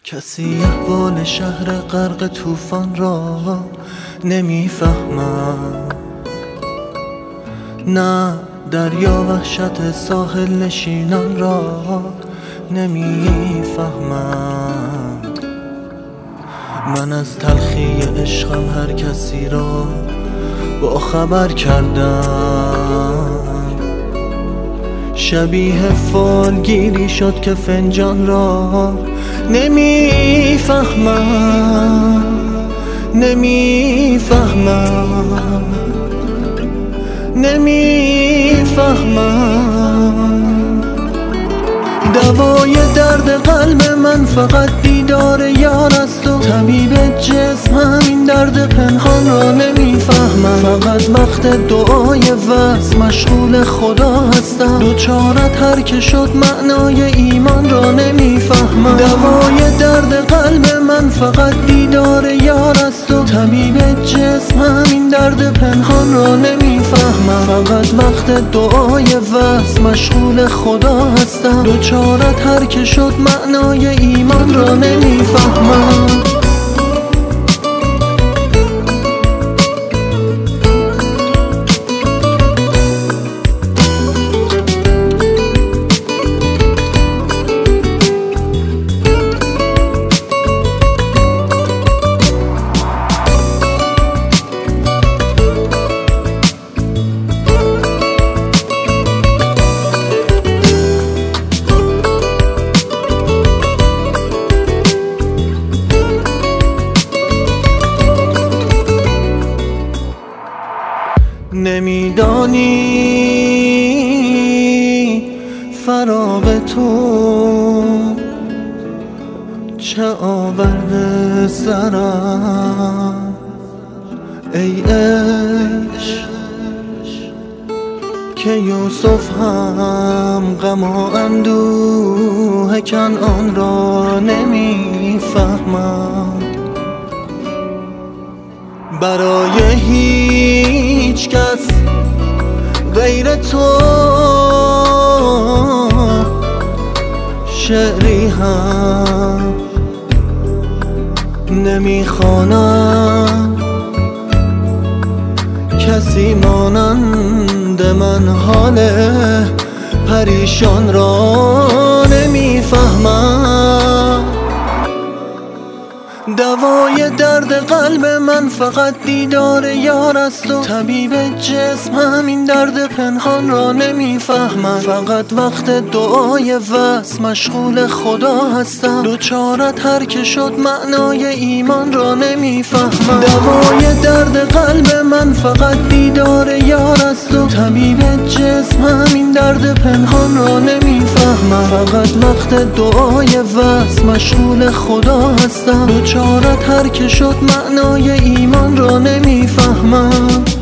کسی احوال شهر غرق طوفان را نمیفهمد، نه دریا وحشت ساحل نشینان را نمیفهمد. من از تلخی عشقم هر کسی را با خبر کردم، شبیه فالگیری شد که فنجان را نمیفهمم. دوای درد قلب من فقط دیدار یار است و طبیب جسم همین درد پنهان را نمیفهمم. فقط وقت دعای وصل مشغول خدا هستم، دوچارت هر که شد معنای ایمان را نمیفهمم. دوای درد قلب من فقط دیدار یار است و طبیب جسم همین درد پنهان را نمیفهمم. فقط وقت دعای وصل مشغول خدا هستم، دوچارت هر که شد معنای ایمان را نمیفهمم. نمیدانی فراق تو چه آورده سرم، ای عشق که یوسف هم غم و اندوه کنعان را نمیفهمم. برای هیچ کس غیر تو شعری هم نمیخوانم، کسی مانند من حال پریشان را نمیفهمم. دوای درد قلب من فقط دیدار یار است و طبیب جسم همین درد پنهان را نمیفهمم. فقط وقت دعای وصل مشغول خدا هستم، دوچارت هر که شد معنای ایمان را نمیفهمم. دوای درد قلب من فقط دیدار یار است و طبیب جسم همین درد پنهان را نمیفهمم. فقط وقت دعای وصل مشغول خدا هستم، دوچارت هر که شد معنای ایمان را نمیفهمم.